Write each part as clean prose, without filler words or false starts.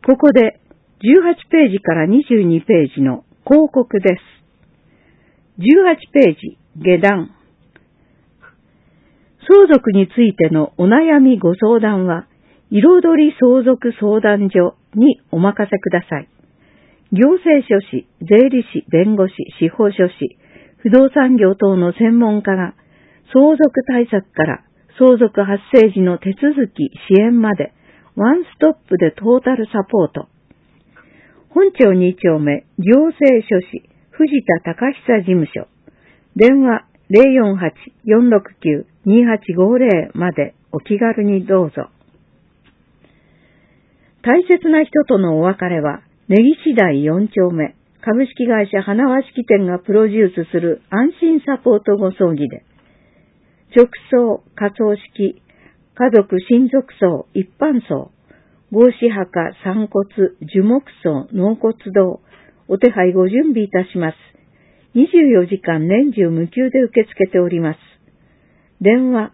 ここで18ページから22ページの広告です。18ページ、下段。相続についてのお悩みご相談は、彩り相続相談所にお任せください。行政書士、税理士、弁護士、司法書士、不動産業等の専門家が、相続対策から相続発生時の手続き、支援まで、ワンストップでトータルサポート。本町2丁目、行政書士、藤田隆久事務所。電話 048-469-2850 までお気軽にどうぞ。大切な人とのお別れは、根岸台4丁目、株式会社花輪式店がプロデュースする安心サポートご葬儀で、直葬、火葬式、家族親族葬、一般葬、合祀墓、散骨、樹木葬、納骨堂、お手配ご準備いたします。24時間年中無休で受け付けております。電話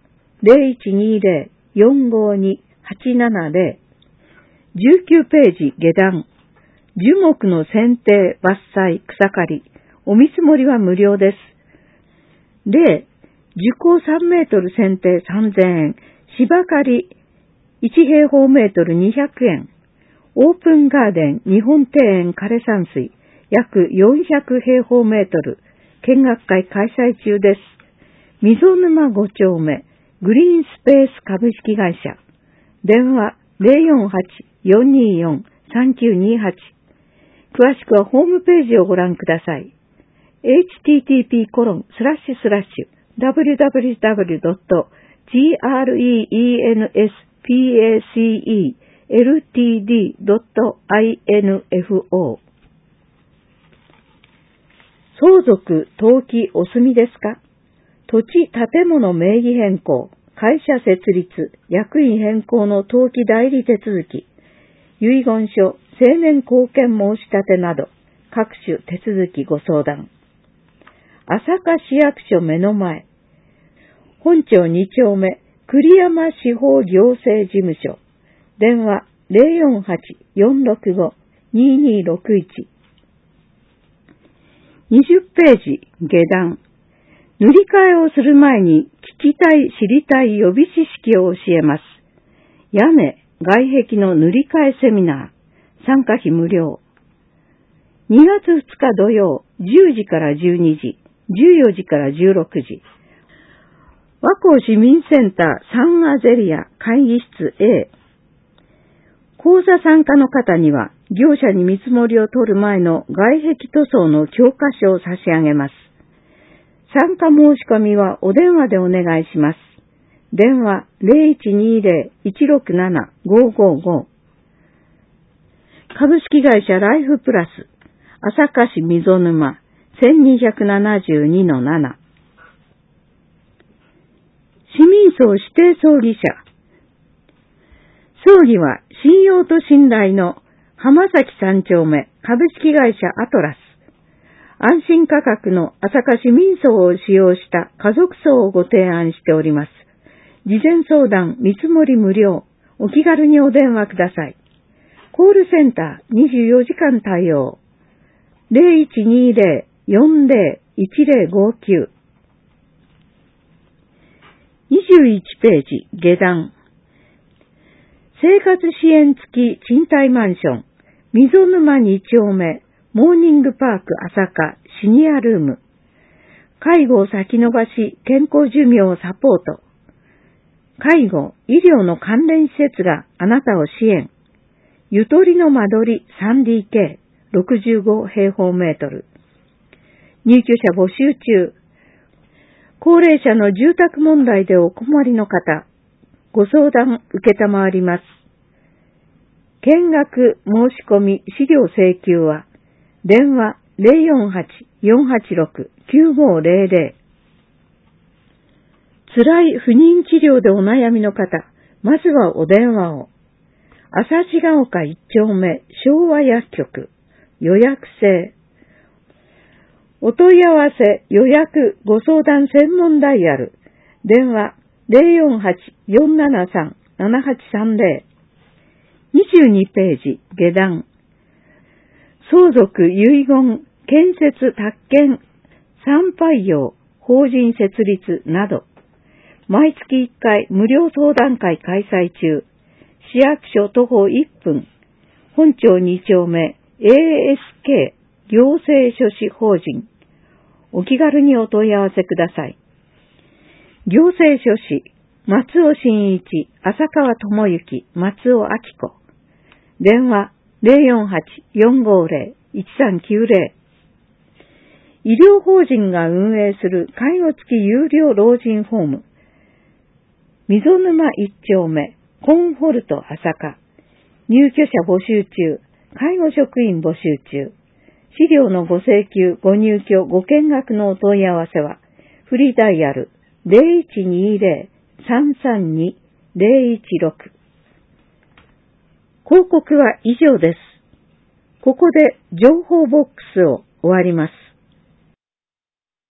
0120-452-870。19ページ下段。樹木の剪定、伐採、草刈り、お見積もりは無料です。例、樹高3メートル剪定3000円、芝刈り1平方メートル200円、オープンガーデン日本庭園枯山水約400平方メートル、見学会開催中です。溝沼5丁目、グリーンスペース株式会社。電話 048-424-3928。詳しくはホームページをご覧ください。http://www.greenspacelltd.info。 相続登記お済みですか？土地建物名義変更、会社設立、役員変更の登記代理手続き、遺言書、成年後見申し立てなど、各種手続きご相談。朝霞市役所目の前、本町2丁目、栗山司法行政事務所。電話 048-465-2261。20ページ、下段。塗り替えをする前に聞きたい、知りたい予備知識を教えます。屋根、外壁の塗り替えセミナー。参加費無料。2月2日土曜、10時から12時、14時から16時。和光市民センターサンアゼリア会議室 A。講座参加の方には、業者に見積もりを取る前の外壁塗装の教科書を差し上げます。参加申し込みはお電話でお願いします。電話 0120-167-555。株式会社ライフプラス、朝霞市溝沼 1272-7。市民葬指定葬儀社。葬儀は信用と信頼の浜崎3丁目株式会社アトラス。安心価格の朝霞市民葬を使用した家族葬をご提案しております。事前相談、見積もり無料。お気軽にお電話ください。コールセンター24時間対応。0120-40-1059。21ページ、下段。生活支援付き賃貸マンション、溝沼2丁目、モーニングパーク朝霞シニアルーム。介護を先延ばし、健康寿命をサポート。介護、医療の関連施設があなたを支援。ゆとりの間取り 3DK、65平方メートル。入居者募集中。高齢者の住宅問題でお困りの方、ご相談受けたまわります。見学申し込み資料請求は、電話 048-486-9500。辛い不妊治療でお悩みの方、まずはお電話を。朝市が丘1丁目昭和薬局、予約制。お問い合わせ、予約、ご相談専門ダイヤル。電話 048-473-7830。 22ページ、下段。相続、遺言、建設、宅建、参拝用、法人設立など、毎月1回無料相談会開催中、市役所徒歩1分、本町2丁目 ASK 行政書士法人、お気軽にお問い合わせください。行政書士、松尾真一、浅川智之、松尾明子。電話 048-450-1390。医療法人が運営する介護付き有料老人ホーム、溝沼1丁目、コンフォルト浅香。入居者募集中、介護職員募集中。資料のご請求、ご入居、ご見学のお問い合わせは、フリーダイヤル 0120-332-016。広告は以上です。ここで情報ボックスを終わります。